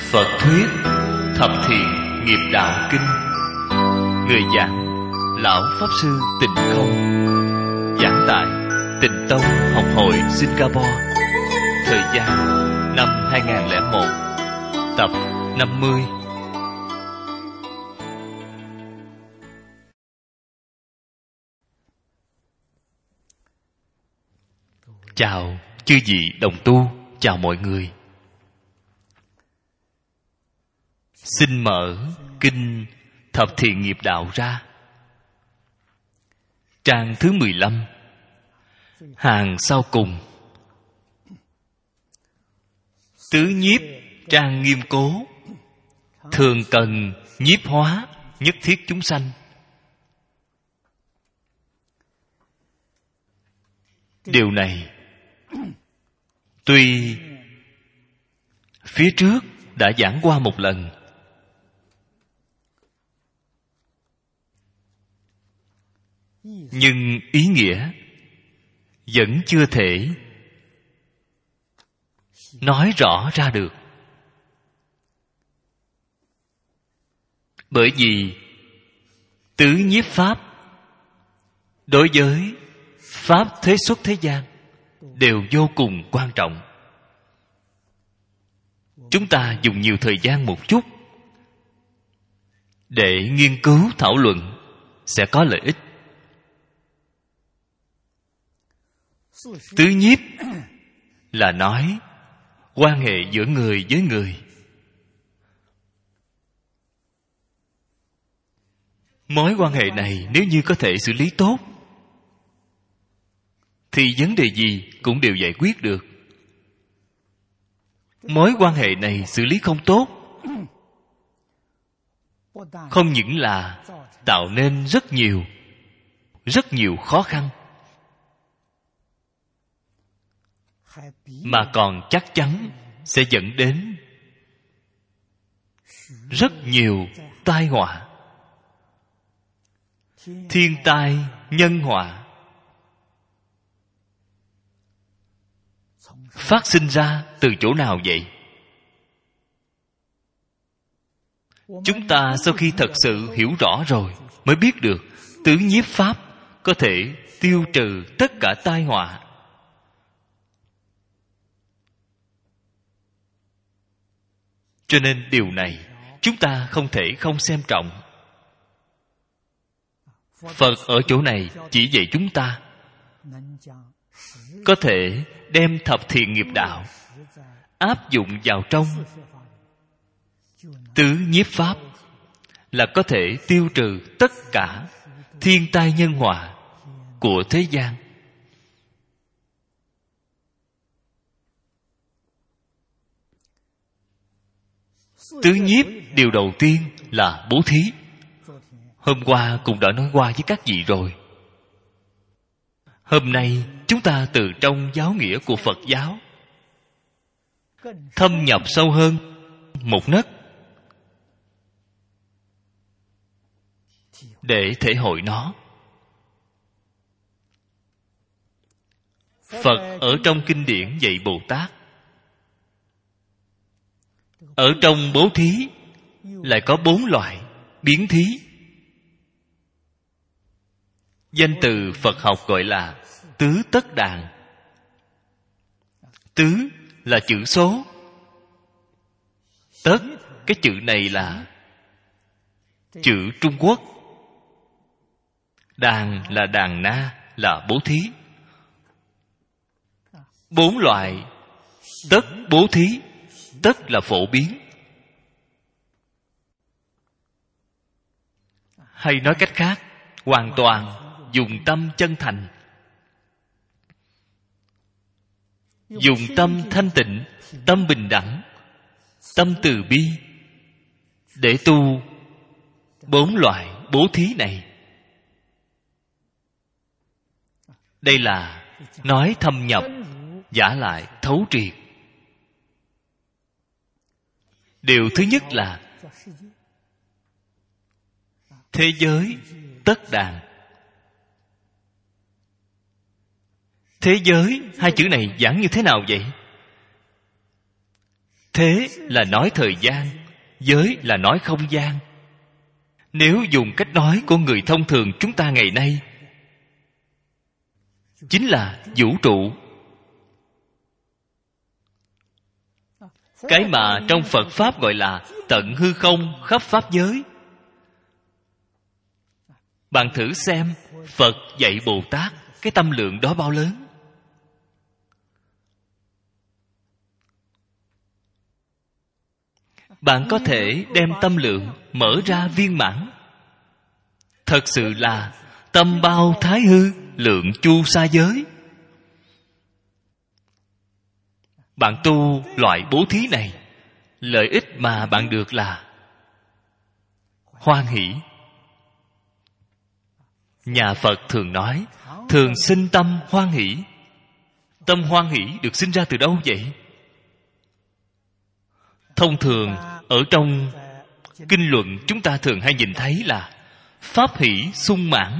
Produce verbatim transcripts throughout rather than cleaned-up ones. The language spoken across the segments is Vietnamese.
Phật thuyết Thập Thiện Nghiệp Đạo Kinh. Người giảng Lão Pháp Sư Tịnh Không. Giảng tại Tịnh Tông Học hội Singapore. Thời gian năm hai nghìn không trăm lẻ một. Tập năm mươi. Chào chư vị đồng tu, chào mọi người. Xin mở kinh Thập Thiện Nghiệp Đạo ra. Trang thứ mười lăm, hàng sau cùng. Tứ nhiếp trang nghiêm cố, thường cần nhiếp hóa, nhất thiết chúng sanh. Điều này tuy phía trước đã giảng qua một lần, nhưng ý nghĩa vẫn chưa thể nói rõ ra được. Bởi vì tứ nhiếp pháp đối với pháp thế xuất thế gian đều vô cùng quan trọng. Chúng ta dùng nhiều thời gian một chút để nghiên cứu thảo luận sẽ có lợi ích. Tứ nhiếp là nói quan hệ giữa người với người. Mối quan hệ này nếu như có thể xử lý tốt thì vấn đề gì cũng đều giải quyết được. Mối quan hệ này xử lý không tốt, không những là tạo nên rất nhiều rất nhiều khó khăn, mà còn chắc chắn sẽ dẫn đến rất nhiều tai họa, thiên tai nhân họa phát sinh ra từ chỗ nào vậy? Chúng ta sau khi thật sự hiểu rõ rồi mới biết được tứ nhiếp pháp có thể tiêu trừ tất cả tai họa. Cho nên điều này chúng ta không thể không xem trọng. Phật ở chỗ này chỉ dạy chúng ta có thể đem thập thiện nghiệp đạo áp dụng vào trong tứ nhiếp pháp, là có thể tiêu trừ tất cả thiên tai nhân họa của thế gian. Tứ nhiếp điều đầu tiên là bố thí. Hôm qua cũng đã nói qua với các vị rồi. Hôm nay chúng ta từ trong giáo nghĩa của Phật giáo thâm nhập sâu hơn một nấc để thể hội nó. Phật ở trong kinh điển dạy Bồ Tát, ở trong bố thí lại có bốn loại biến thí. Danh từ Phật học gọi là tứ tất đàn. Tứ là chữ số, tất cái chữ này là chữ Trung Quốc, đàn là đàn na, là bố thí. Bốn loại tất bố thí. Tất là phổ biến, hay nói cách khác, hoàn toàn dùng tâm chân thành, dùng tâm thanh tịnh, tâm bình đẳng, tâm từ bi để tu bốn loại bố thí này. Đây là nói thâm nhập, giả lại thấu triệt. Điều thứ nhất là thế giới tất đàn. Thế giới, hai chữ này giảng như thế nào vậy? Thế là nói thời gian, giới là nói không gian. Nếu dùng cách nói của người thông thường chúng ta ngày nay, chính là vũ trụ. Cái mà trong Phật Pháp gọi là tận hư không khắp Pháp giới. Bạn thử xem Phật dạy Bồ Tát cái tâm lượng đó bao lớn. Bạn có thể đem tâm lượng mở ra viên mãn. Thật sự là tâm bao thái hư, lượng chu sa giới. Bạn tu loại bố thí này, lợi ích mà bạn được là hoan hỷ. Nhà Phật thường nói, thường sinh tâm hoan hỷ. Tâm hoan hỷ được sinh ra từ đâu vậy? Thông thường ở trong kinh luận chúng ta thường hay nhìn thấy là pháp hỷ sung mãn.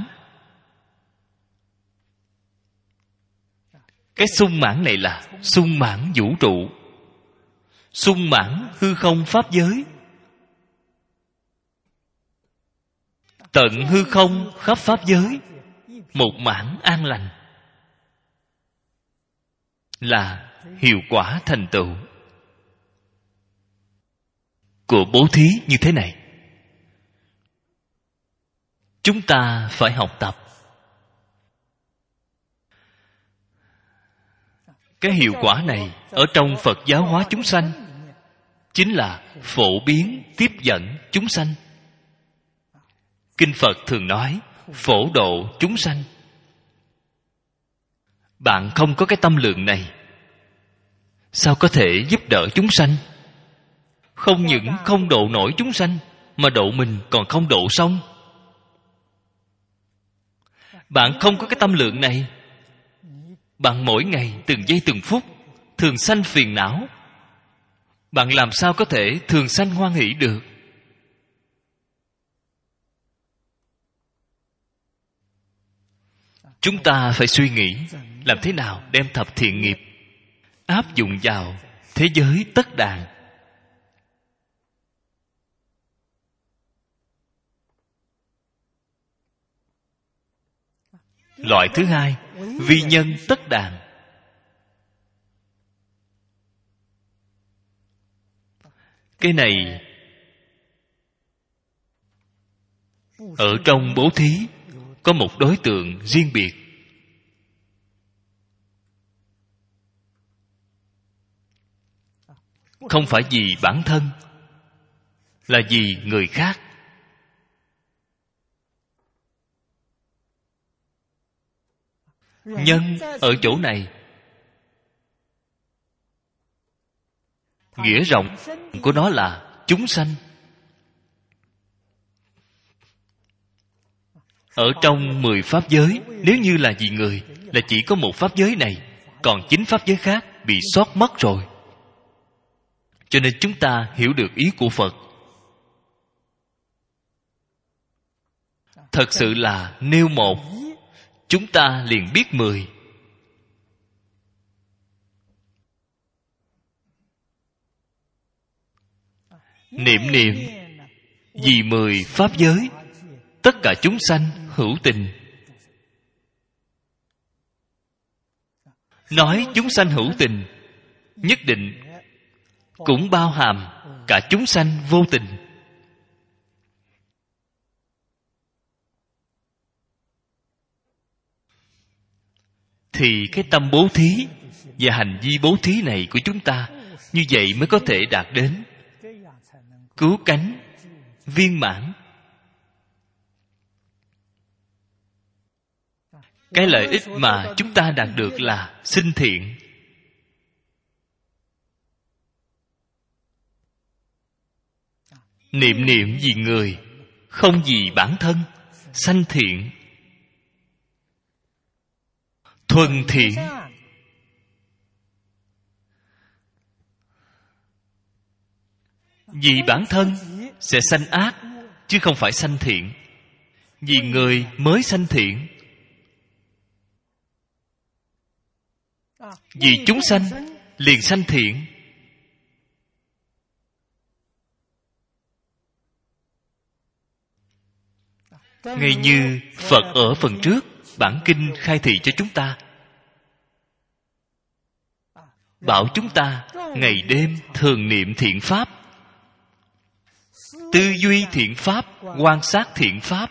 Cái sung mãn này là sung mãn vũ trụ, sung mãn hư không pháp giới, tận hư không khắp pháp giới, một mãn an lành, là hiệu quả thành tựu của bố thí như thế này. Chúng ta phải học tập. Cái hiệu quả này ở trong Phật giáo hóa chúng sanh chính là phổ biến tiếp dẫn chúng sanh. Kinh Phật thường nói phổ độ chúng sanh. Bạn không có cái tâm lượng này, sao có thể giúp đỡ chúng sanh? Không những không độ nổi chúng sanh, mà độ mình còn không độ xong. Bạn không có cái tâm lượng này, bạn mỗi ngày từng giây từng phút thường sanh phiền não, bạn làm sao có thể thường sanh hoan hỷ được? Chúng ta phải suy nghĩ làm thế nào đem thập thiện nghiệp áp dụng vào thế giới tất đàn. Loại thứ hai, vi nhân tất đàn. Cái này ở trong bố thí có một đối tượng riêng biệt. Không phải vì bản thân, là vì người khác. Nhân ở chỗ này, nghĩa rộng của nó là chúng sanh. Ở trong mười pháp giới, nếu như là vì người, là chỉ có một pháp giới này, còn chín pháp giới khác bị sót mất rồi. Cho nên chúng ta hiểu được ý của Phật. Thật sự là nêu một, chúng ta liền biết mười. Niệm niệm vì mười pháp giới, tất cả chúng sanh hữu tình. Nói chúng sanh hữu tình, nhất định cũng bao hàm cả chúng sanh vô tình. Thì cái tâm bố thí và hành vi bố thí này của chúng ta như vậy mới có thể đạt đến cứu cánh viên mãn. Cái lợi ích mà chúng ta đạt được là sinh thiện. Niệm niệm vì người, không vì bản thân, sanh thiện, thuần thiện. Vì bản thân sẽ sanh ác, chứ không phải sanh thiện. Vì người mới sanh thiện. Vì chúng sanh liền sanh thiện. ngay như Phật ở phần trước bản kinh khai thị cho chúng ta, bảo chúng ta ngày đêm thường niệm thiện pháp, tư duy thiện pháp, quan sát thiện pháp.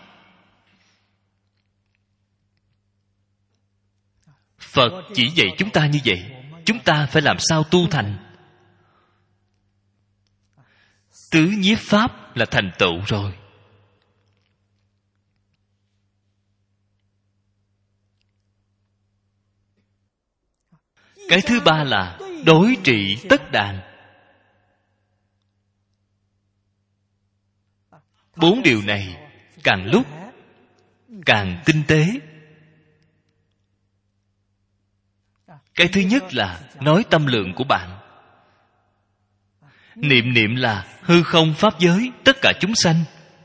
Phật chỉ dạy chúng ta như vậy. Chúng ta phải làm sao tu thành? Tứ nhiếp pháp là thành tựu rồi. Cái thứ ba là đối trị tất đàn. Bốn điều này càng lúc càng tinh tế. Cái thứ nhất là nói tâm lượng của bạn. Niệm niệm là hư không pháp giới, tất cả chúng sanh.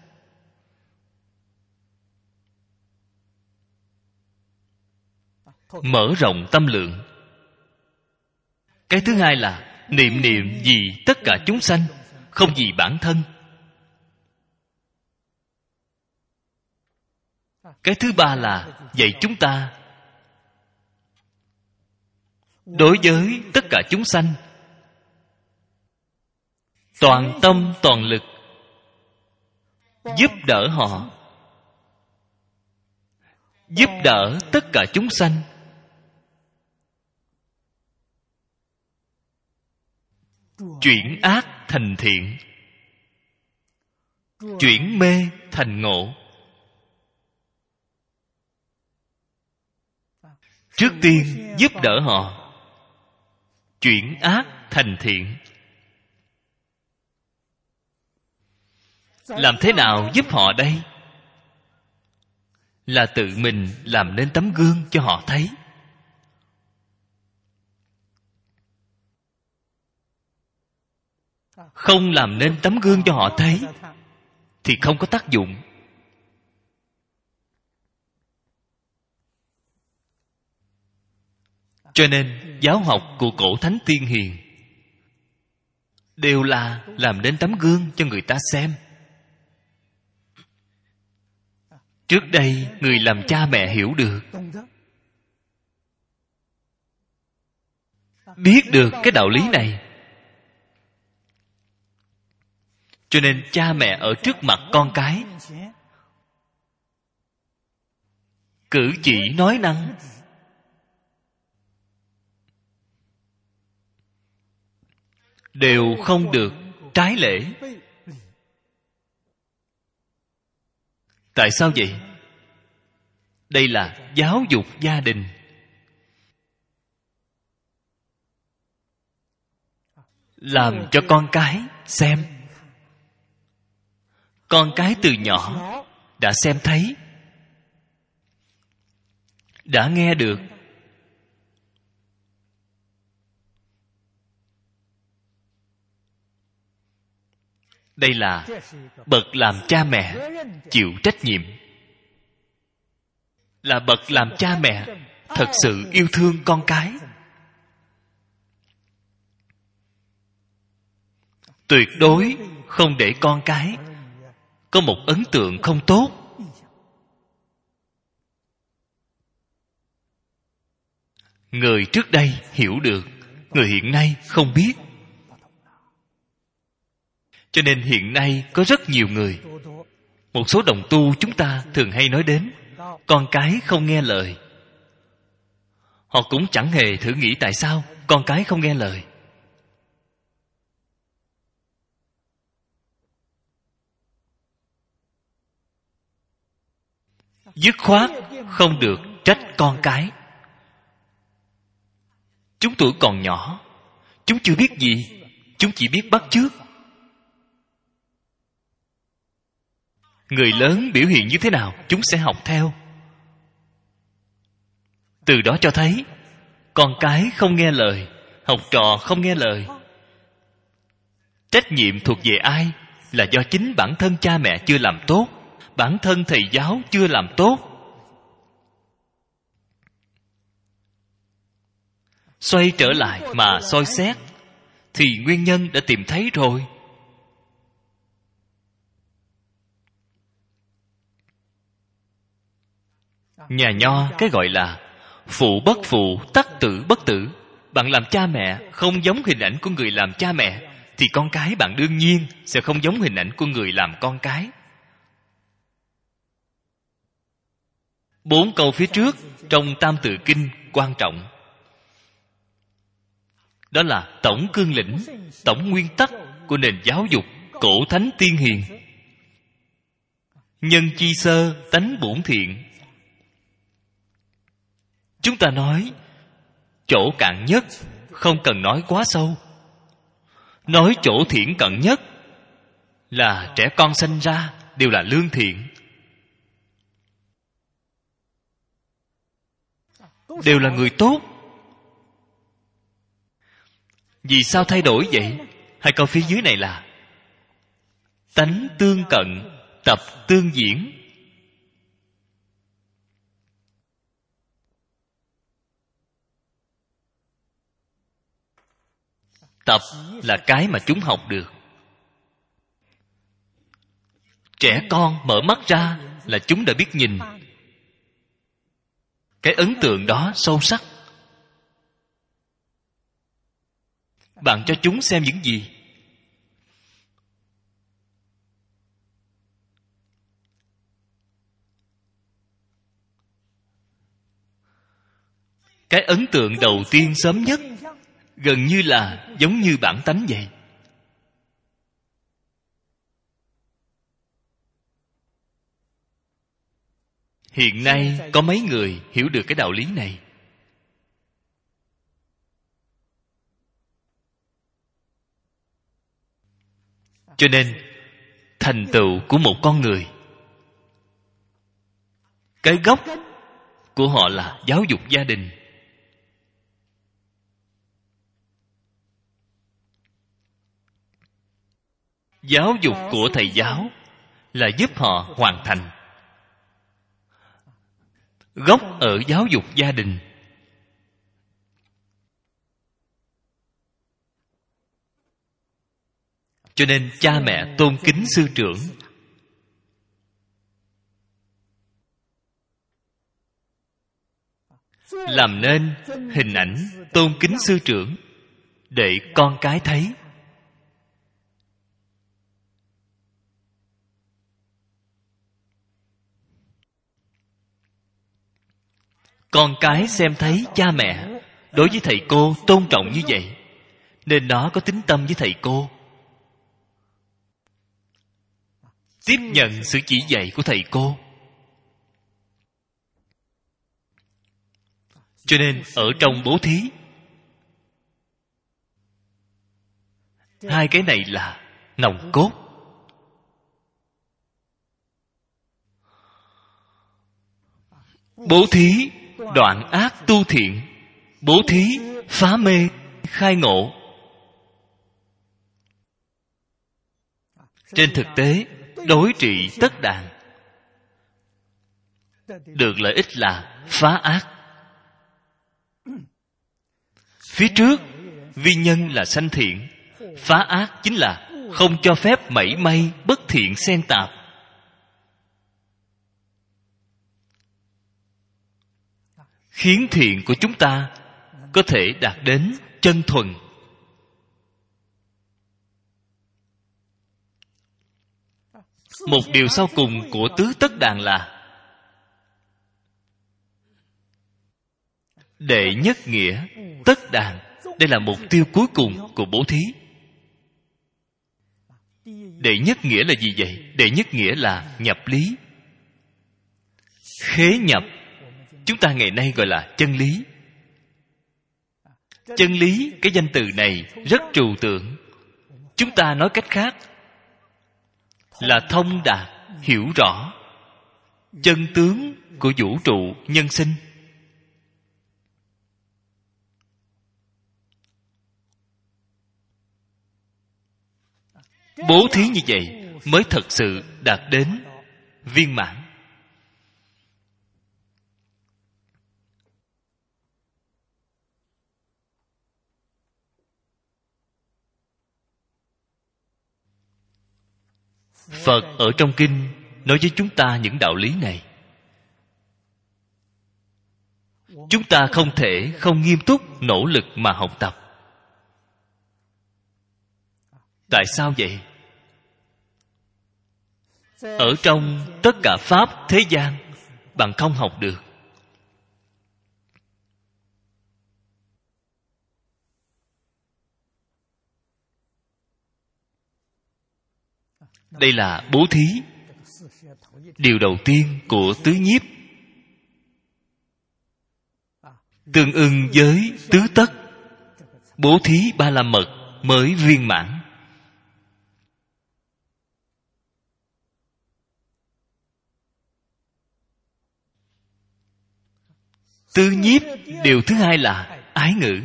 Mở rộng tâm lượng. Cái thứ hai là niệm niệm vì tất cả chúng sanh, không vì bản thân. Cái thứ ba là dạy chúng ta đối với tất cả chúng sanh toàn tâm toàn lực giúp đỡ họ, giúp đỡ tất cả chúng sanh chuyển ác thành thiện, chuyển mê thành ngộ. Trước tiên giúp đỡ họ chuyển ác thành thiện. Làm thế nào giúp họ đây? Là tự mình làm nên tấm gương cho họ thấy. Không làm nên tấm gương cho họ thấy thì không có tác dụng. Cho nên giáo học của cổ thánh tiên hiền đều là làm nên tấm gương cho người ta xem. Trước đây người làm cha mẹ hiểu được, biết được cái đạo lý này, cho nên cha mẹ ở trước mặt con cái cử chỉ nói năng đều không được trái lễ. Tại sao vậy? Đây là giáo dục gia đình. Làm cho con cái xem. Con cái từ nhỏ đã xem thấy, đã nghe được. Đây là bậc làm cha mẹ chịu trách nhiệm. Là bậc làm cha mẹ thật sự yêu thương con cái. Tuyệt đối không để con cái có một ấn tượng không tốt. Người trước đây hiểu được, người hiện nay không biết. Cho nên hiện nay có rất nhiều người, một số đồng tu chúng ta thường hay nói đến con cái không nghe lời. Họ cũng chẳng hề thử nghĩ tại sao con cái không nghe lời. Dứt khoát không được trách con cái. Chúng tuổi còn nhỏ, chúng chưa biết gì, chúng chỉ biết bắt chước. Người lớn biểu hiện như thế nào, chúng sẽ học theo. Từ đó cho thấy con cái không nghe lời, học trò không nghe lời. Trách nhiệm thuộc về ai? Là do chính bản thân cha mẹ chưa làm tốt, bản thân thầy giáo chưa làm tốt. Xoay trở lại mà soi xét thì nguyên nhân đã tìm thấy rồi. Nhà Nho cái gọi là phụ bất phụ, tắc tử bất tử. Bạn làm cha mẹ không giống hình ảnh của người làm cha mẹ, thì con cái bạn đương nhiên sẽ không giống hình ảnh của người làm con cái. Bốn câu phía trước trong Tam Tự Kinh quan trọng. Đó là tổng cương lĩnh, tổng nguyên tắc của nền giáo dục cổ thánh tiên hiền. Nhân chi sơ, tánh bổn thiện. Chúng ta nói chỗ cạn nhất, không cần nói quá sâu. Nói chỗ thiển cận nhất là trẻ con sanh ra đều là lương thiện, đều là người tốt. Vì sao thay đổi vậy? Hai câu phía dưới này là tánh tương cận, tập tương diễn. Tập là cái mà chúng học được. Trẻ con mở mắt ra là chúng đã biết nhìn. Cái ấn tượng đó sâu sắc. Bạn cho chúng xem những gì? Cái ấn tượng đầu tiên sớm nhất gần như là giống như bản tánh vậy. Hiện nay có mấy người hiểu được cái đạo lý này. Cho nên thành tựu của một con người, cái gốc của họ là giáo dục gia đình. Giáo dục của thầy giáo là giúp họ hoàn thành. Gốc ở giáo dục gia đình. Cho nên cha mẹ tôn kính sư trưởng. Làm nên hình ảnh tôn kính sư trưởng để con cái thấy. Con cái xem thấy cha mẹ đối với thầy cô tôn trọng như vậy, nên nó có tín tâm với thầy cô, tiếp nhận sự chỉ dạy của thầy cô. Cho nên ở trong bố thí, hai cái này là nòng cốt. Bố thí đoạn ác tu thiện, bố thí phá mê khai ngộ. Trên thực tế, đối trị tất đàn, được lợi ích là phá ác. Phía trước vi nhân là sanh thiện, phá ác chính là không cho phép mảy may bất thiện xen tạp. Khiến thiện của chúng ta có thể đạt đến chân thuần. Một điều sau cùng của tứ tất đàn là đệ nhất nghĩa tất đàn. Đây là mục tiêu cuối cùng của bố thí. Đệ nhất nghĩa là gì vậy? Đệ nhất nghĩa là nhập lý. Khế nhập, chúng ta ngày nay gọi là chân lý. Chân lý, cái danh từ này rất trừu tượng. Chúng ta nói cách khác là thông đạt, hiểu rõ chân tướng của vũ trụ nhân sinh. Bố thí như vậy mới thật sự đạt đến viên mãn. Phật ở trong kinh nói với chúng ta những đạo lý này. chúng ta không thể không nghiêm túc nỗ lực mà học tập. Tại sao vậy? Ở trong tất cả pháp thế gian, bạn không học được. Đây là bố thí. Điều đầu tiên của tứ nhiếp tương ưng với tứ tất. Bố thí ba la mật mới viên mãn. Tứ nhiếp điều thứ hai là ái ngữ.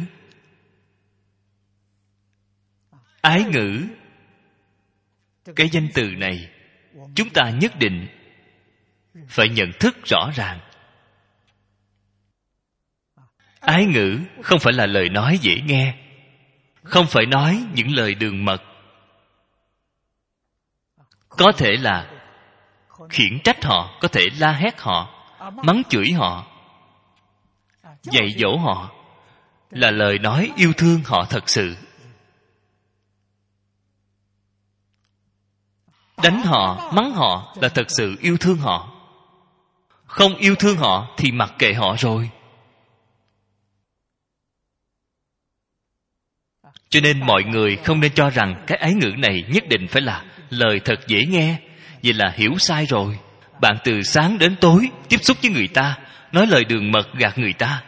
Ái ngữ, cái danh từ này chúng ta nhất định phải nhận thức rõ ràng. Ái ngữ không phải là lời nói dễ nghe, không phải nói những lời đường mật. Có thể là khiển trách họ, có thể la hét họ, mắng chửi họ, dạy dỗ họ, là lời nói yêu thương họ thật sự. Đánh họ, mắng họ là thật sự yêu thương họ. Không yêu thương họ thì mặc kệ họ rồi. Cho nên mọi người không nên cho rằng cái ái ngữ này nhất định phải là lời thật dễ nghe. Vậy là hiểu sai rồi. Bạn từ sáng đến tối tiếp xúc với người ta, nói lời đường mật gạt người ta.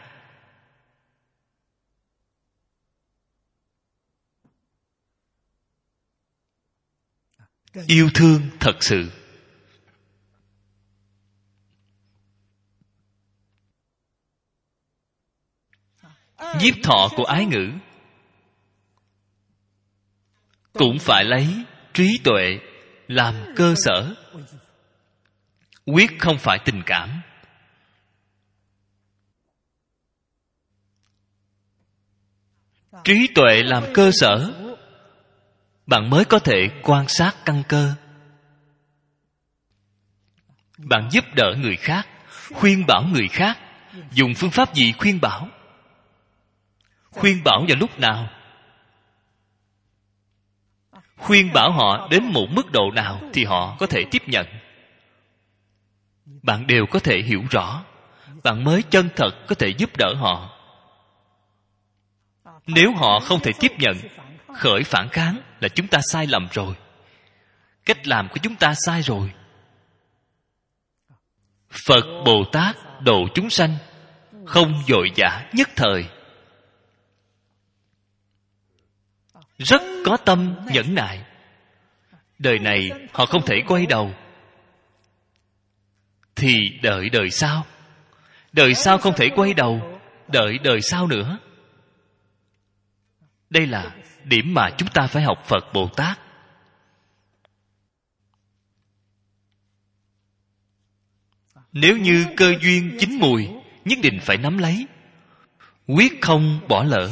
Yêu thương thật sự. Nhiếp thọ của ái ngữ cũng phải lấy trí tuệ làm cơ sở, quyết không phải tình cảm. Trí tuệ làm cơ sở, bạn mới có thể quan sát căn cơ. Bạn giúp đỡ người khác, khuyên bảo người khác. Dùng phương pháp gì khuyên bảo? Khuyên bảo vào lúc nào? Khuyên bảo họ đến một mức độ nào thì họ có thể tiếp nhận. Bạn đều có thể hiểu rõ, bạn mới chân thật có thể giúp đỡ họ. Nếu họ không thể tiếp nhận, khởi phản kháng là chúng ta sai lầm rồi. Cách làm của chúng ta sai rồi. Phật Bồ Tát độ chúng sanh không vội vã nhất thời, rất có tâm nhẫn nại. Đời này họ không thể quay đầu, thì đợi đời sau. Đời sau không thể quay đầu, đợi đời sau nữa. Đây là điểm mà chúng ta phải học Phật Bồ Tát. Nếu như cơ duyên chín mùi, nhất định phải nắm lấy, quyết không bỏ lỡ.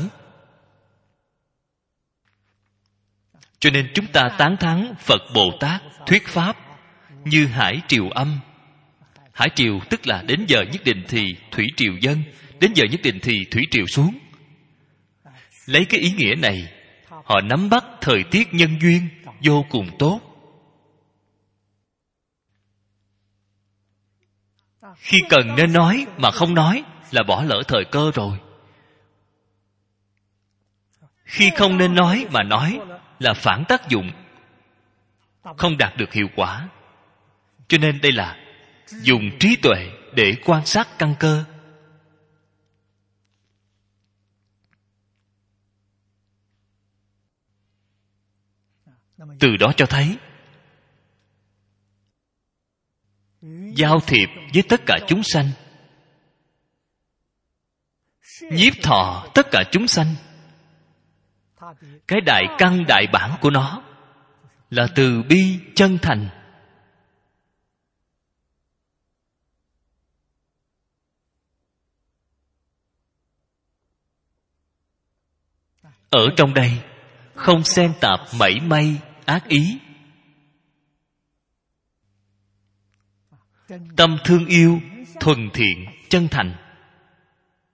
Cho nên chúng ta tán thán Phật Bồ Tát thuyết pháp như hải triều âm. Hải triều tức là đến giờ nhất định thì thủy triều dâng, đến giờ nhất định thì thủy triều xuống. Lấy cái ý nghĩa này, họ nắm bắt thời tiết nhân duyên vô cùng tốt. Khi cần nên nói mà không nói là bỏ lỡ thời cơ rồi. Khi không nên nói mà nói là phản tác dụng, không đạt được hiệu quả. Cho nên đây là dùng trí tuệ để quan sát căn cơ. Từ đó cho thấy giao thiệp với tất cả chúng sanh, nhiếp thọ tất cả chúng sanh. Cái đại căn đại bản của nó là từ bi chân thành. Ở trong đây không xen tạp mảy may ác ý. Tâm thương yêu thuần thiện chân thành.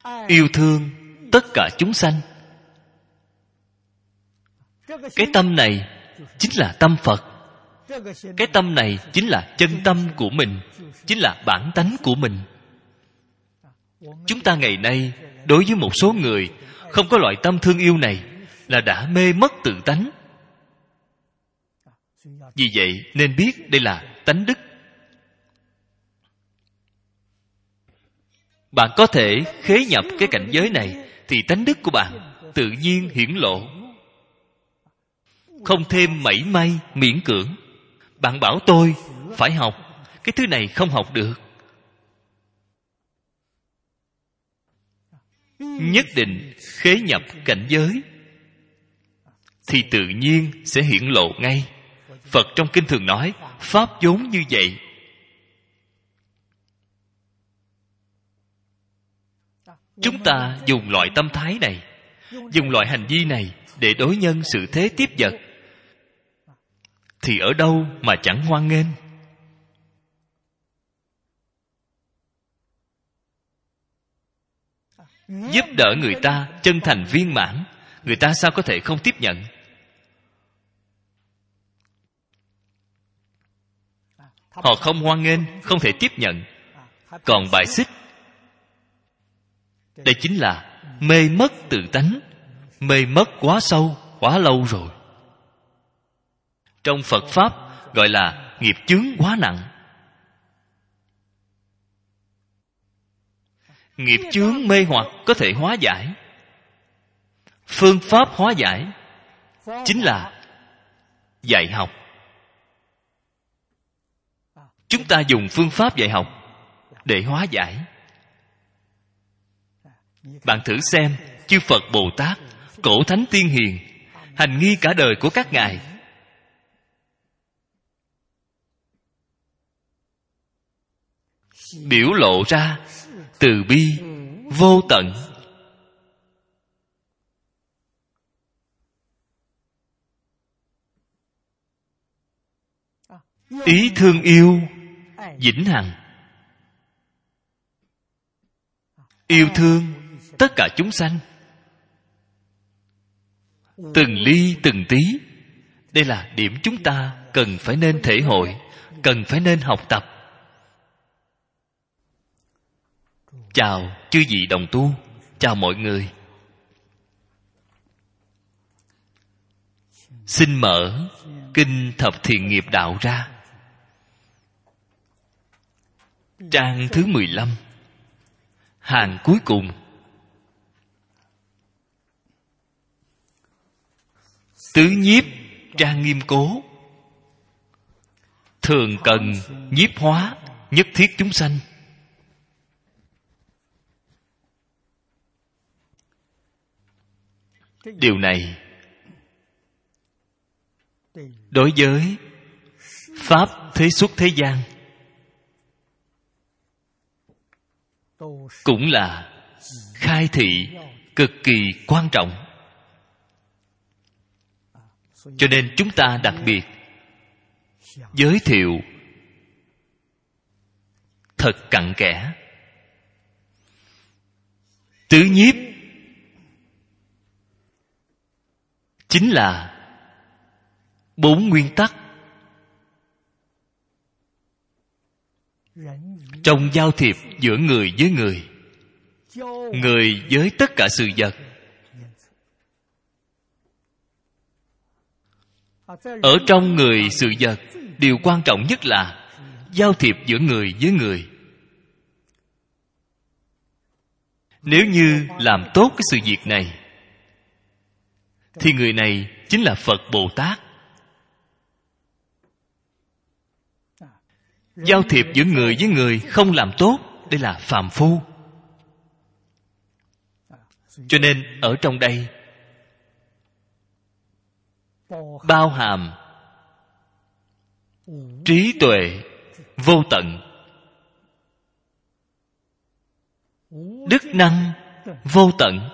yêu thương tất cả chúng sanh. Cái tâm này chính là tâm Phật. Cái tâm này chính là chân tâm của mình, chính là bản tánh của mình. Chúng ta ngày nay đối với một số người không có loại tâm thương yêu này là đã mê mất tự tánh. Vì vậy nên biết đây là tánh đức. Bạn có thể khế nhập cái cảnh giới này thì tánh đức của bạn tự nhiên hiển lộ, không thêm mảy may miễn cưỡng. Bạn bảo tôi phải học, cái thứ này không học được. Nhất định khế nhập cảnh giới thì tự nhiên sẽ hiển lộ ngay. Phật trong kinh thường nói pháp vốn như vậy. Chúng ta dùng loại tâm thái này, dùng loại hành vi này để đối nhân xử thế tiếp vật, thì ở đâu mà chẳng hoan nghênh. Giúp đỡ người ta chân thành viên mãn, người ta sao có thể không tiếp nhận? Họ không hoan nghênh, không thể tiếp nhận, còn bài xích. Đây chính là mê mất tự tánh, mê mất quá sâu, quá lâu rồi. Trong Phật Pháp gọi là nghiệp chướng quá nặng. Nghiệp chướng mê hoặc có thể hóa giải. Phương pháp hóa giải chính là dạy học. Chúng ta dùng phương pháp dạy học để hóa giải. Bạn thử xem, chư Phật Bồ Tát, cổ thánh tiên hiền, hành nghi cả đời của các ngài, biểu lộ ra từ bi vô tận. Ý thương yêu vĩnh hằng. Yêu thương tất cả chúng sanh, từng ly từng tí. Đây là điểm chúng ta cần phải nên thể hội, cần phải nên học tập. Chào chư vị đồng tu, chào mọi người. Xin mở Kinh Thập Thiện Nghiệp Đạo ra. Trang thứ mười lăm, hàng cuối cùng. Tứ nhiếp trang nghiêm cố, thường cần nhiếp hóa nhất thiết chúng sanh. Điều này đối với pháp thế xuất thế gian cũng là khai thị cực kỳ quan trọng. Cho nên chúng ta đặc biệt giới thiệu thật cặn kẽ. Tứ nhiếp chính là bốn nguyên tắc trong giao thiệp giữa người với người, người với tất cả sự vật. Ở trong người sự vật, điều quan trọng nhất là giao thiệp giữa người với người. Nếu như làm tốt cái sự việc này thì người này chính là Phật Bồ Tát. Giao thiệp giữa người với người không làm tốt, đây là phàm phu. Cho nên ở trong đây bao hàm trí tuệ vô tận, đức năng vô tận.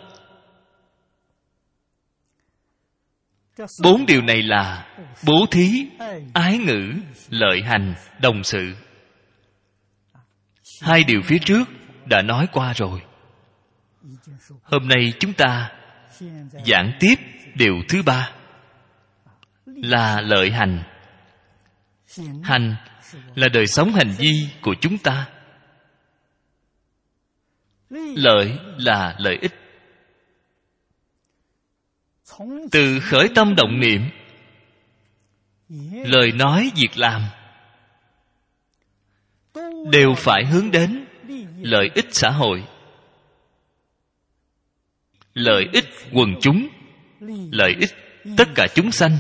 Bốn điều này là bố thí, ái ngữ, lợi hành, đồng sự. Hai điều phía trước đã nói qua rồi. Hôm nay chúng ta giảng tiếp điều thứ ba là lợi hành. Hành là đời sống hành vi của chúng ta. Lợi là lợi ích. Từ khởi tâm động niệm, lời nói việc làm đều phải hướng đến lợi ích xã hội, lợi ích quần chúng, lợi ích tất cả chúng sanh.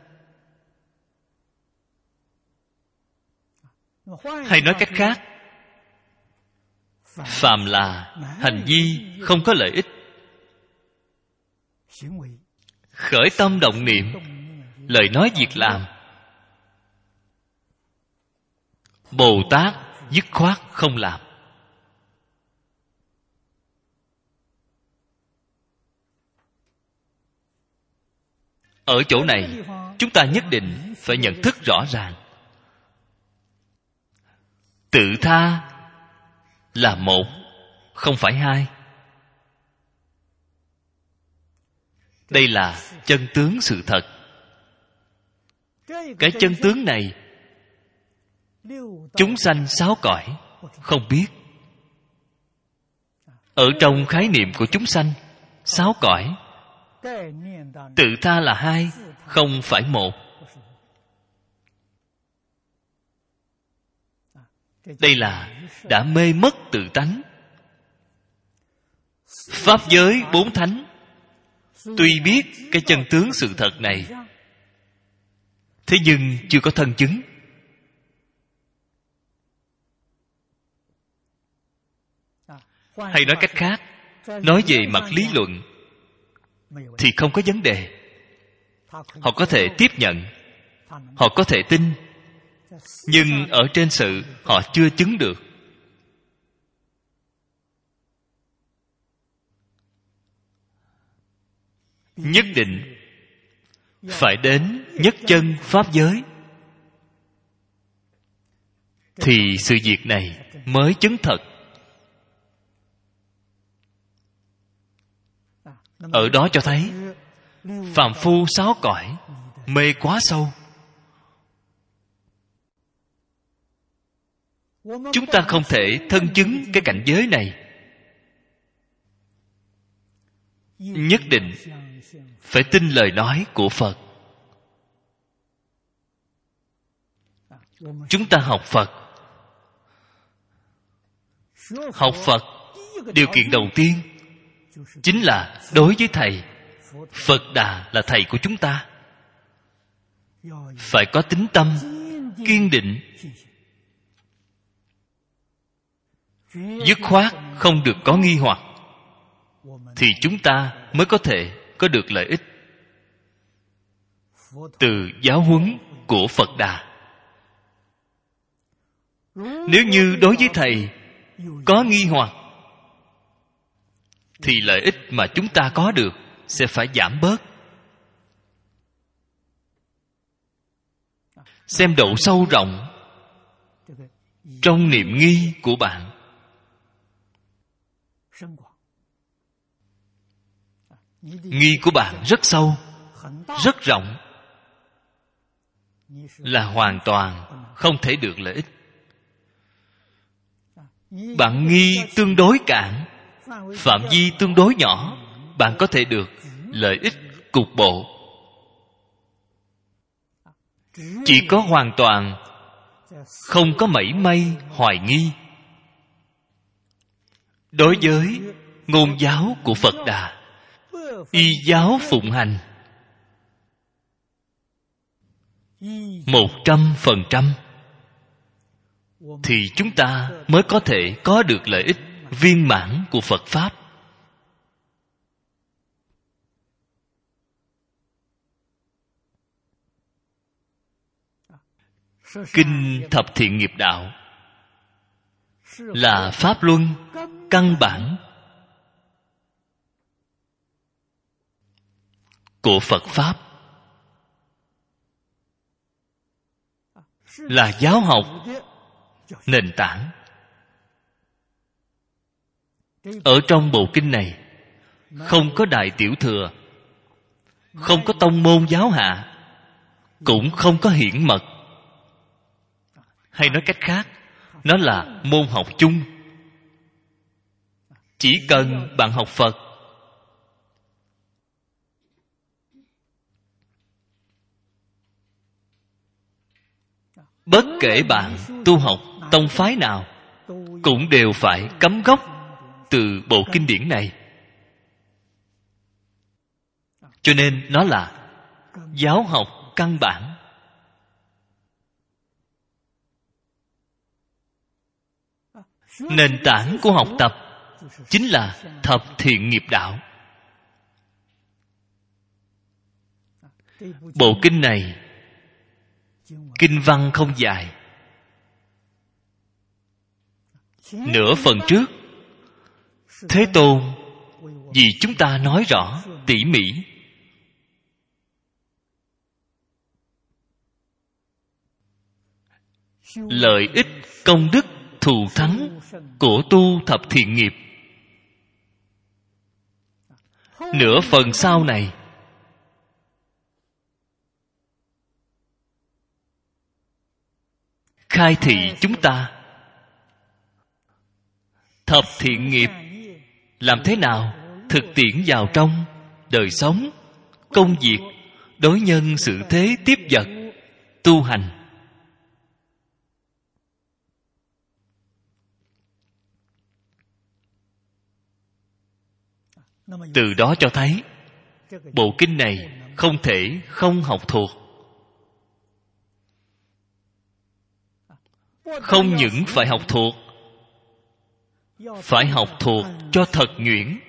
Hay nói cách khác, phàm là hành vi không có lợi ích, khởi tâm động niệm, lời nói việc làm, Bồ Tát dứt khoát không làm. Ở chỗ này, chúng ta nhất định phải nhận thức rõ ràng. Tự tha là một, không phải hai. Đây là chân tướng sự thật. Cái chân tướng này, chúng sanh sáu cõi không biết. Ở trong khái niệm của chúng sanh, sáu cõi, tự tha là hai, không phải một. Đây là đã mê mất tự tánh. Pháp giới bốn thánh tuy biết cái chân tướng sự thật này, thế nhưng chưa có thân chứng. Hay nói cách khác, nói về mặt lý luận thì không có vấn đề. Họ có thể tiếp nhận, họ có thể tin, nhưng ở trên sự họ chưa chứng được. Nhất định phải đến nhất chân pháp giới thì sự việc này mới chứng thật. Ở đó cho thấy phàm phu sáu cõi mê quá sâu. Chúng ta không thể thân chứng cái cảnh giới này. Nhất định phải tin lời nói của Phật. Chúng ta học Phật, học Phật điều kiện đầu tiên chính là đối với thầy. Phật Đà là thầy của chúng ta, phải có tín tâm kiên định, dứt khoát không được có nghi hoặc, thì chúng ta mới có thể có được lợi ích từ giáo huấn của Phật Đà. Nếu như đối với thầy có nghi hoặc, thì lợi ích mà chúng ta có được sẽ phải giảm bớt. Xem độ sâu rộng trong niệm nghi của bạn. Nghi của bạn rất sâu, rất rộng, là hoàn toàn không thể được lợi ích. Bạn nghi tương đối cạn, phạm vi tương đối nhỏ, bạn có thể được lợi ích cục bộ. Chỉ có hoàn toàn không có mảy may hoài nghi đối với ngôn giáo của Phật Đà, y giáo phụng hành một trăm phần trăm, thì chúng ta mới có thể có được lợi ích viên mãn của Phật Pháp. Kinh Thập Thiện Nghiệp Đạo là pháp luân căn bản của Phật Pháp, là giáo học nền tảng. Ở trong bộ kinh này không có đại tiểu thừa, không có tông môn giáo hạ, cũng không có hiển mật. Hay nói cách khác, nó là môn học chung. Chỉ cần bạn học Phật, bất kể bạn tu học tông phái nào, cũng đều phải cắm gốc từ bộ kinh điển này. Cho nên nó là giáo học căn bản. Nền tảng của học tập chính là thập thiện nghiệp đạo. Bộ kinh này kinh văn không dài. Nửa phần trước, Thế Tôn vì chúng ta nói rõ tỉ mỉ. Lợi ích, công đức, thù thắng của tu thập thiện nghiệp. Nửa phần sau này, khai thị chúng ta thập thiện nghiệp làm thế nào thực tiễn vào trong đời sống, công việc, đối nhân xử thế tiếp vật, tu hành. Từ đó cho thấy bộ kinh này không thể không học thuộc. Không những phải học thuộc, phải học thuộc cho thật nhuyễn.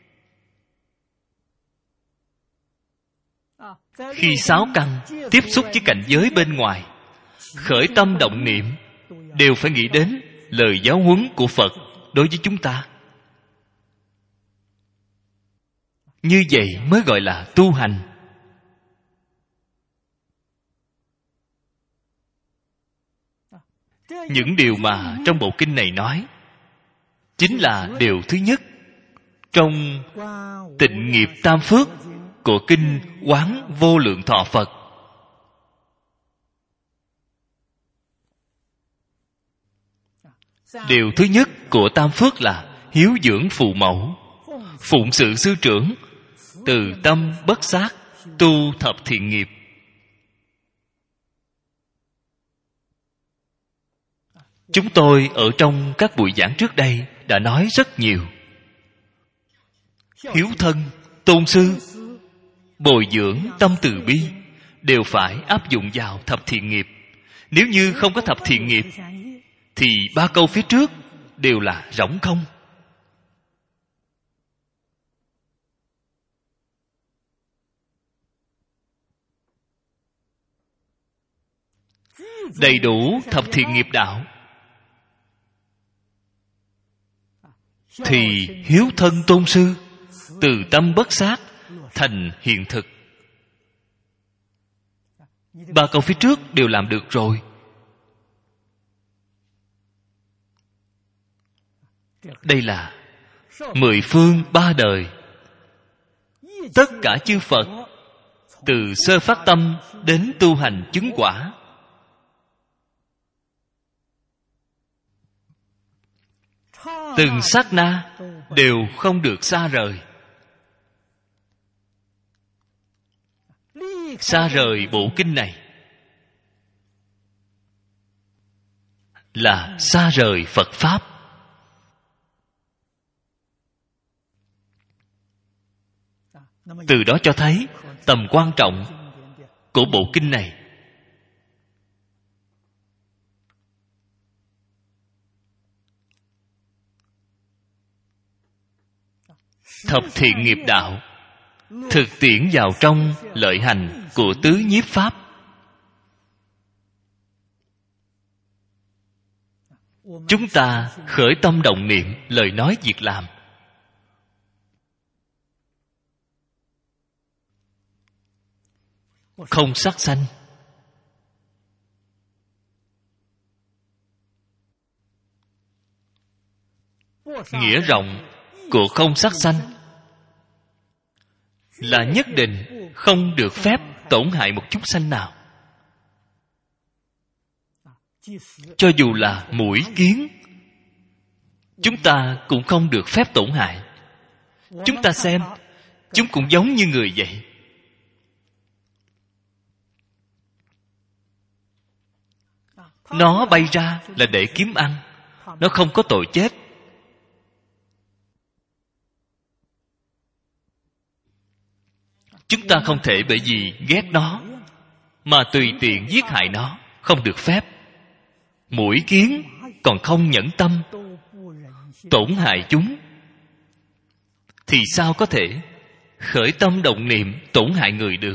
Khi sáu căn tiếp xúc với cảnh giới bên ngoài, khởi tâm động niệm đều phải nghĩ đến lời giáo huấn của Phật đối với chúng ta. Như vậy mới gọi là tu hành. Những điều mà trong bộ kinh này nói chính là điều thứ nhất trong Tịnh nghiệp tam phước của kinh Quán Vô Lượng Thọ Phật. Điều thứ nhất của tam phước là hiếu dưỡng phụ mẫu, phụng sự sư trưởng, từ tâm bất sát, tu thập thiện nghiệp. Chúng tôi ở trong các buổi giảng trước đây đã nói rất nhiều. Hiếu thân, tôn sư, bồi dưỡng tâm từ bi đều phải áp dụng vào thập thiện nghiệp. Nếu như không có thập thiện nghiệp thì ba câu phía trước đều là rỗng không. Đầy đủ thập thiện nghiệp đạo thì hiếu thân tôn sư, từ tâm bất sát thành hiện thực. Ba câu phía trước đều làm được rồi. Đây là mười phương ba đời, tất cả chư Phật từ sơ phát tâm đến tu hành chứng quả, từng sát na đều không được xa rời. Xa rời bộ kinh này là xa rời Phật Pháp. Từ đó cho thấy tầm quan trọng của bộ kinh này. Thập thiện nghiệp đạo thực tiễn vào trong lợi hành của tứ nhiếp pháp. Chúng ta khởi tâm động niệm, lời nói việc làm không sát sanh, nghĩa rộng của không sát sanh là nhất định không được phép tổn hại một chúng sanh nào. Cho dù là muỗi kiến, chúng ta cũng không được phép tổn hại. Chúng ta xem, chúng cũng giống như người vậy. Nó bay ra là để kiếm ăn. Nó không có tội chết. Chúng ta không thể bởi vì ghét nó mà tùy tiện giết hại nó. Không được phép. Muỗi kiến còn không nhẫn tâm tổn hại chúng, thì sao có thể khởi tâm động niệm tổn hại người được?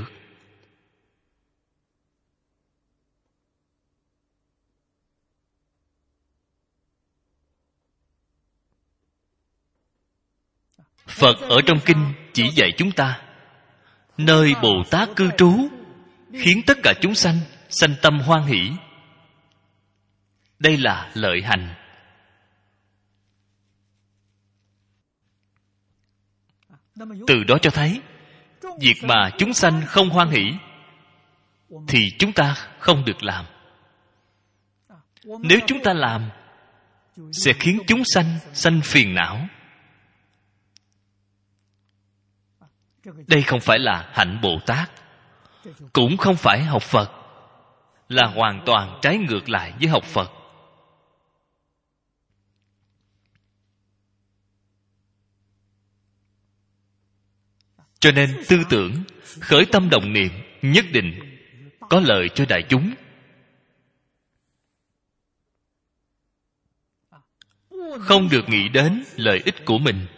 Phật ở trong kinh chỉ dạy chúng ta, nơi Bồ Tát cư trú khiến tất cả chúng sanh sanh tâm hoan hỷ. Đây là lợi hành. Từ đó cho thấy, việc mà chúng sanh không hoan hỷ thì chúng ta không được làm. Nếu chúng ta làm, sẽ khiến chúng sanh sanh phiền não. Đây không phải là hạnh Bồ Tát, cũng không phải học Phật, là hoàn toàn trái ngược lại với học Phật. Cho nên tư tưởng, khởi tâm động niệm nhất định có lợi cho đại chúng. Không được nghĩ đến lợi ích của mình.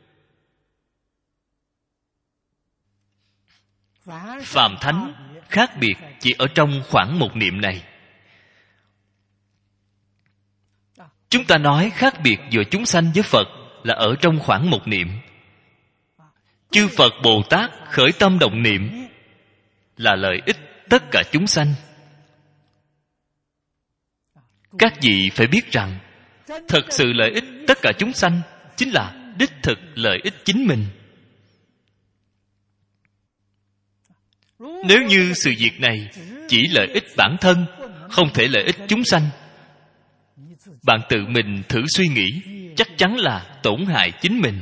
Phàm thánh khác biệt chỉ ở trong khoảng một niệm này. Chúng ta nói khác biệt giữa chúng sanh với Phật là ở trong khoảng một niệm. Chư Phật Bồ Tát khởi tâm động niệm là lợi ích tất cả chúng sanh. Các vị phải biết rằng, thật sự lợi ích tất cả chúng sanh chính là đích thực lợi ích chính mình. Nếu như sự việc này chỉ lợi ích bản thân, không thể lợi ích chúng sanh, bạn tự mình thử suy nghĩ, chắc chắn là tổn hại chính mình.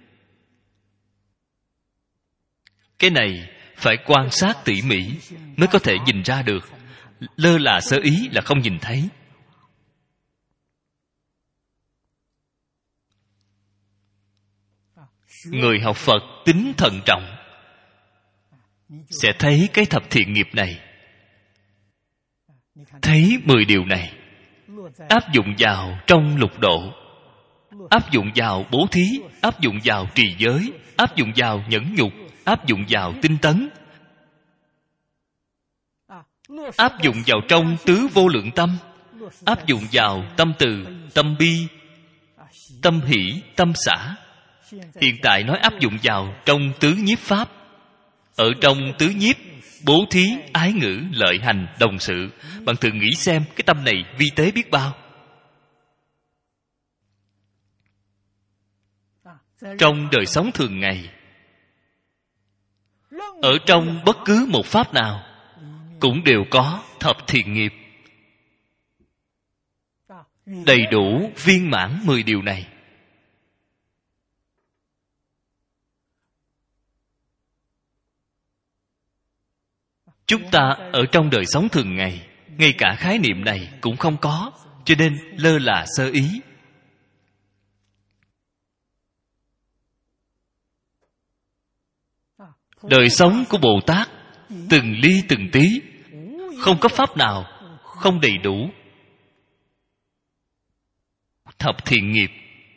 Cái này phải quan sát tỉ mỉ mới có thể nhìn ra được. Lơ là sơ ý là không nhìn thấy. Người học Phật tính thận trọng sẽ thấy cái thập thiện nghiệp này, thấy mười điều này áp dụng vào trong lục độ, áp dụng vào bố thí, áp dụng vào trì giới, áp dụng vào nhẫn nhục, áp dụng vào tinh tấn, áp dụng vào trong tứ vô lượng tâm, áp dụng vào tâm từ, tâm bi, tâm hỷ, tâm xả. Hiện tại nói áp dụng vào trong tứ nhiếp pháp. Ở trong tứ nhiếp, bố thí, ái ngữ, lợi hành, đồng sự. Bạn thử nghĩ xem cái tâm này vi tế biết bao. Trong đời sống thường ngày, ở trong bất cứ một pháp nào cũng đều có thập thiện nghiệp. Đầy đủ viên mãn mười điều này. Chúng ta ở trong đời sống thường ngày, ngay cả khái niệm này cũng không có, cho nên lơ là sơ ý. Đời sống của Bồ Tát từng ly từng tí, không có pháp nào không đầy đủ thập thiện nghiệp.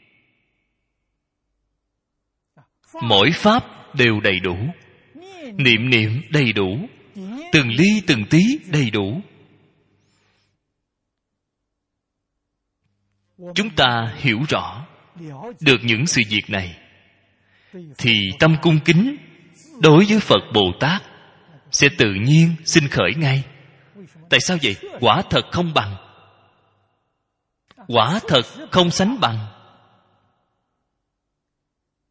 Mỗi pháp đều đầy đủ, niệm niệm đầy đủ, từng ly từng tí đầy đủ. Chúng ta hiểu rõ được những sự việc này, thì tâm cung kính đối với Phật Bồ Tát sẽ tự nhiên sinh khởi ngay. Tại sao vậy? Quả thật không bằng, quả thật không sánh bằng.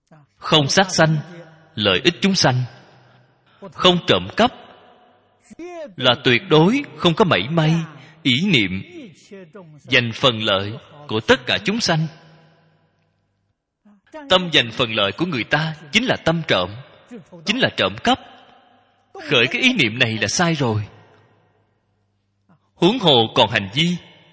không sát sanh, lợi ích chúng sanh, không trộm cắp, là tuyệt đối không có mảy may ý niệm giành phần lợi của tất cả chúng sanh. Tâm giành phần lợi của người ta chính là tâm trộm, chính là trộm cắp. Khởi cái ý niệm này là sai rồi, huống hồ còn hành vi.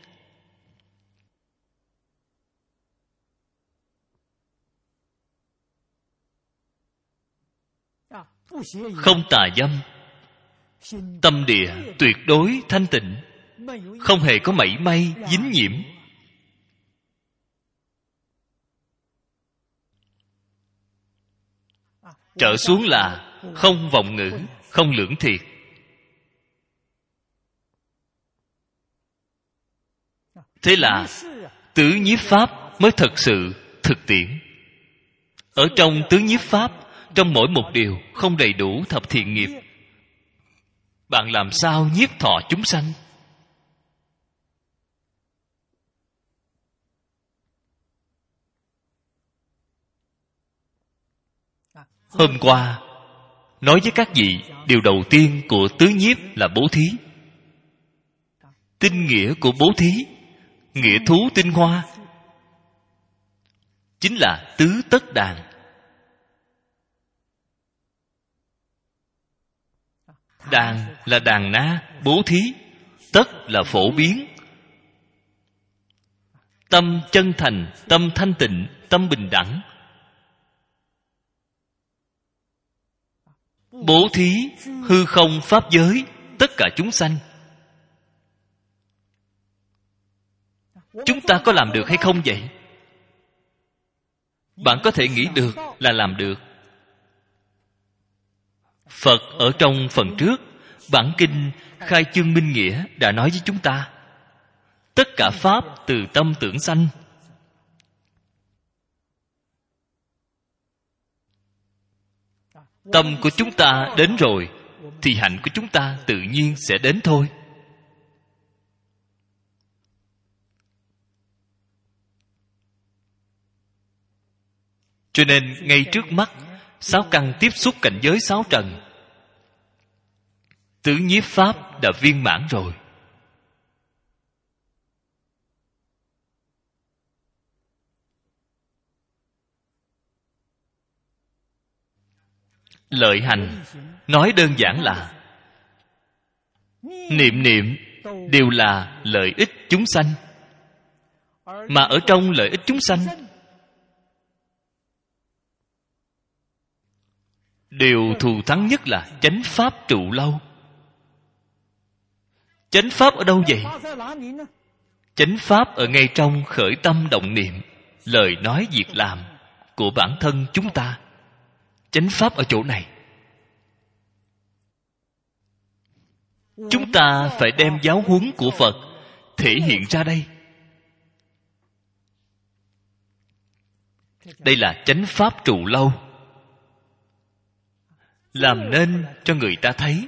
Không tà dâm, tâm địa tuyệt đối thanh tịnh, không hề có mảy may dính nhiễm. Trở xuống là không vọng ngữ, không lưỡng thiệt. Thế là tứ nhiếp pháp mới thật sự thực tiễn. Ở trong tứ nhiếp pháp, trong mỗi một điều không đầy đủ thập thiện nghiệp, bạn làm sao nhiếp thọ chúng sanh? Hôm qua nói với các vị, điều đầu tiên của tứ nhiếp là bố thí. Tinh nghĩa của bố thí, nghĩa thú tinh hoa, chính là tứ tất đàn. Đàn là đàn na, bố thí. Tất là phổ biến. Tâm chân thành, tâm thanh tịnh, tâm bình đẳng. Bố thí hư không pháp giới, tất cả chúng sanh. Chúng ta có làm được hay không vậy? Bạn có thể nghĩ được là làm được. Phật ở trong phần trước, bản kinh Khai Chương Minh Nghĩa đã nói với chúng ta, tất cả pháp từ tâm tưởng sanh. Tâm của chúng ta đến rồi thì hạnh của chúng ta tự nhiên sẽ đến thôi. Cho nên ngay trước mắt, sáu căn tiếp xúc cảnh giới sáu trần, tứ nhiếp pháp đã viên mãn rồi. Lợi hành nói đơn giản là niệm niệm đều là lợi ích chúng sanh. Mà ở trong lợi ích chúng sanh, điều thù thắng nhất là chánh pháp trụ lâu. Chánh pháp ở đâu vậy? Chánh pháp ở ngay trong khởi tâm động niệm, lời nói việc làm của bản thân chúng ta. Chánh pháp ở chỗ này. Chúng ta phải đem giáo huấn của Phật thể hiện ra đây. Đây là chánh pháp trụ lâu, làm nên cho người ta thấy.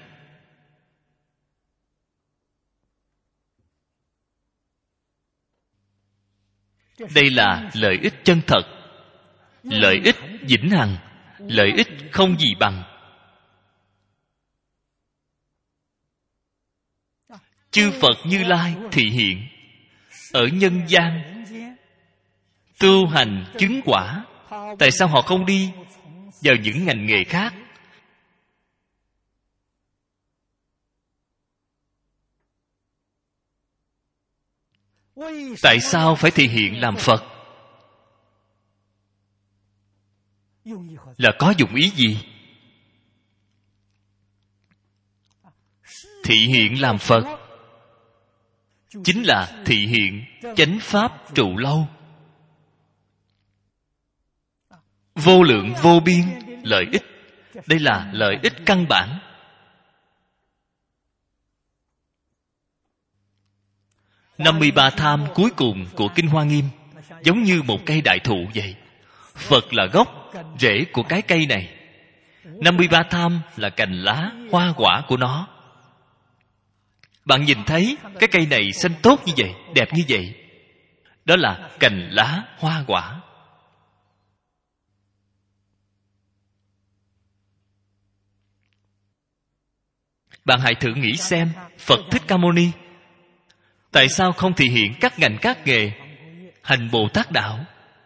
Đây là lợi ích chân thật, lợi ích vĩnh hằng, lợi ích không gì bằng. Chư Phật Như Lai thị hiện ở nhân gian tu hành chứng quả. Tại sao họ không đi vào những ngành nghề khác? Tại sao phải thị hiện làm Phật? Là có dụng ý gì? Thị hiện làm Phật chính là thị hiện chánh pháp trụ lâu, vô lượng vô biên lợi ích. Đây là lợi ích căn bản. năm mươi ba tham cuối cùng của Kinh Hoa Nghiêm giống như một cây đại thụ vậy. Phật là gốc, rễ của cái cây này. năm mươi ba tham là cành lá, hoa quả của nó. Bạn nhìn thấy cái cây này xanh tốt như vậy, đẹp như vậy, đó là cành lá, hoa quả. Bạn hãy thử nghĩ xem, Phật Thích Ca Mâu Ni tại sao không thị hiện các ngành các nghề hành Bồ Tát đạo?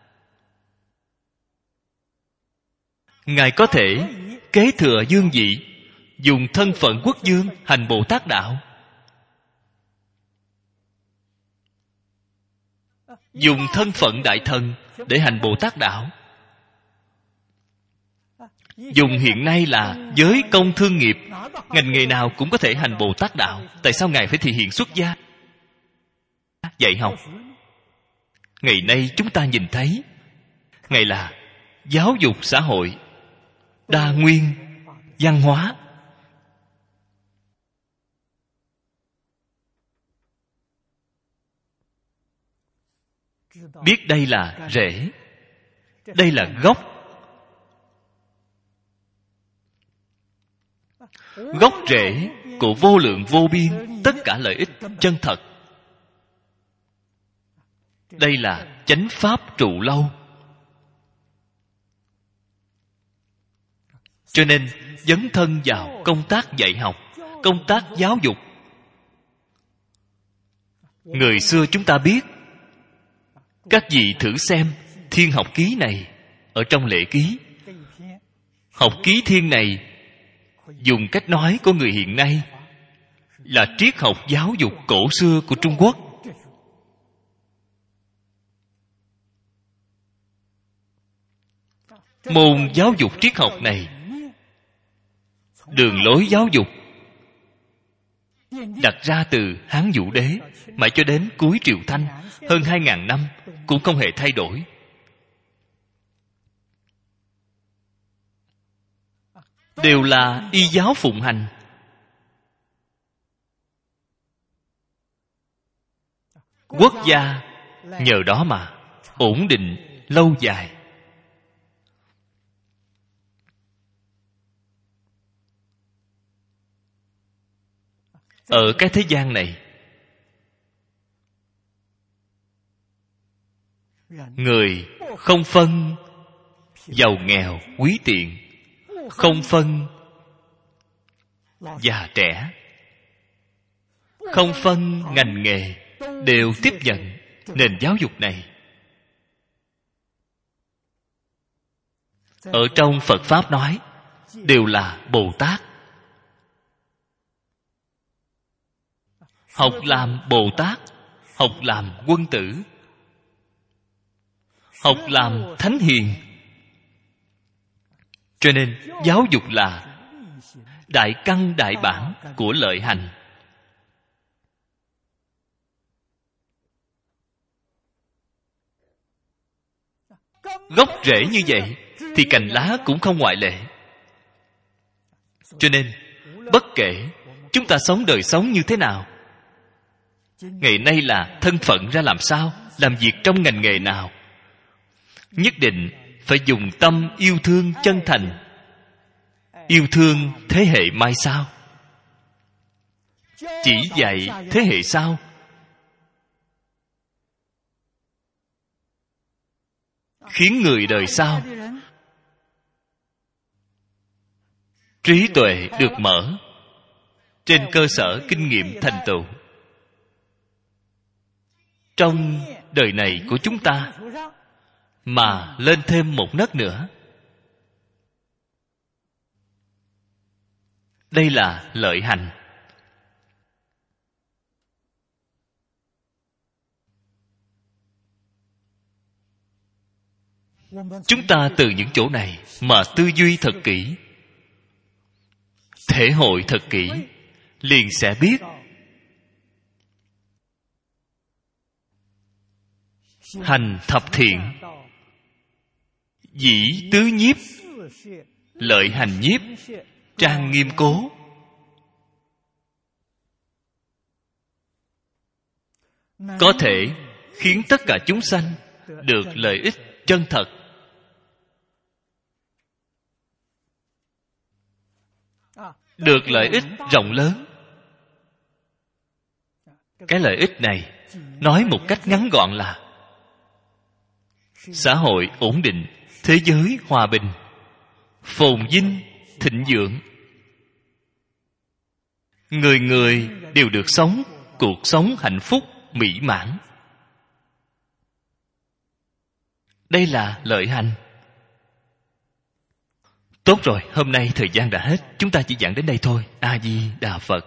Ngài có thể kế thừa dương vị, dùng thân phận quốc vương hành Bồ Tát đạo, dùng thân phận đại thần để hành Bồ Tát đạo, dùng hiện nay là giới công thương nghiệp, ngành nghề nào cũng có thể hành Bồ Tát đạo. Tại sao Ngài phải thị hiện xuất gia dạy học? Ngày nay chúng ta nhìn thấy Ngài là giáo dục xã hội, đa nguyên văn hóa. Biết đây là rễ, đây là gốc. Gốc rễ của vô lượng vô biên tất cả lợi ích chân thật. Đây là chánh pháp trụ lâu. Cho nên dấn thân vào công tác dạy học, công tác giáo dục. Người xưa chúng ta biết, các vị thử xem Thiên Học Ký này ở trong Lễ Ký. Học ký thiên này, dùng cách nói của người hiện nay, là triết học giáo dục cổ xưa của Trung Quốc. Môn giáo dục triết học này, đường lối giáo dục đặt ra từ Hán Vũ Đế mãi cho đến cuối Triều Thanh, hơn hai ngàn năm cũng không hề thay đổi. Đều là y giáo phụng hành. Quốc gia nhờ đó mà ổn định lâu dài. Ở cái thế gian này, người không phân giàu nghèo quý tiện, không phân già trẻ, không phân ngành nghề, đều tiếp nhận nền giáo dục này. Ở trong Phật Pháp nói, đều là Bồ Tát. Học làm Bồ Tát, học làm quân tử, học làm thánh hiền. Cho nên giáo dục là đại căn đại bản của lợi hành. Gốc rễ như vậy thì cành lá cũng không ngoại lệ. Cho nên bất kể chúng ta sống đời sống như thế nào, ngày nay là thân phận ra làm sao, làm việc trong ngành nghề nào, nhất định phải dùng tâm yêu thương chân thành, yêu thương thế hệ mai sau, chỉ dạy thế hệ sau, khiến người đời sau trí tuệ được mở, trên cơ sở kinh nghiệm thành tựu. Trong đời này của chúng ta mà lên thêm một nấc nữa. Đây là lợi hành. Chúng ta từ những chỗ này mà tư duy thật kỹ, thể hội thật kỹ, liền sẽ biết hành thập thiện, dĩ tứ nhiếp, lợi hành nhiếp, trang nghiêm cố. Có thể khiến tất cả chúng sanh được lợi ích chân thật. Được lợi ích rộng lớn. Cái lợi ích này nói một cách ngắn gọn là xã hội ổn định, thế giới hòa bình, phồn vinh, thịnh vượng. người người đều được sống cuộc sống hạnh phúc mỹ mãn. Đây là lợi hành. Tốt rồi, hôm nay thời gian đã hết, chúng ta chỉ giảng đến đây thôi. A Di Đà Phật.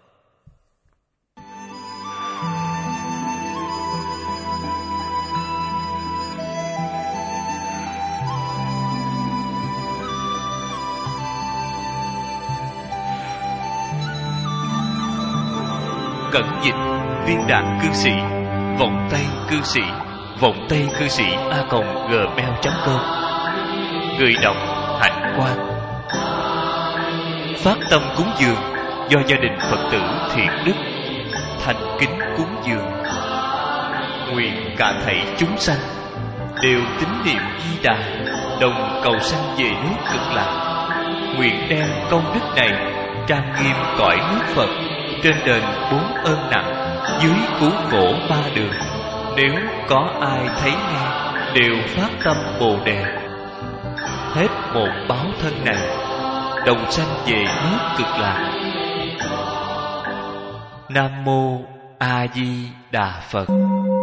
Cẩn dịch viên đạn cư sĩ, vọng tay cư sĩ, vọng tay cư sĩ a còng gmail chấm com. Người đọc Hạnh Quang. Phát tâm cúng dường do gia đình Phật tử Thiện Đức thành kính cúng dường. Nguyện cả thảy chúng sanh đều tín niệm Di Đà, đồng cầu sanh về nước Cực Lạc. Nguyện đem công đức này trang nghiêm cõi nước Phật, trên đền bốn ơn nặng, dưới cứu khổ ba đường. Nếu có ai thấy nghe đều phát tâm Bồ Đề, hết một báo thân này đồng sanh về nước Cực Lạc. Nam mô A Di Đà Phật.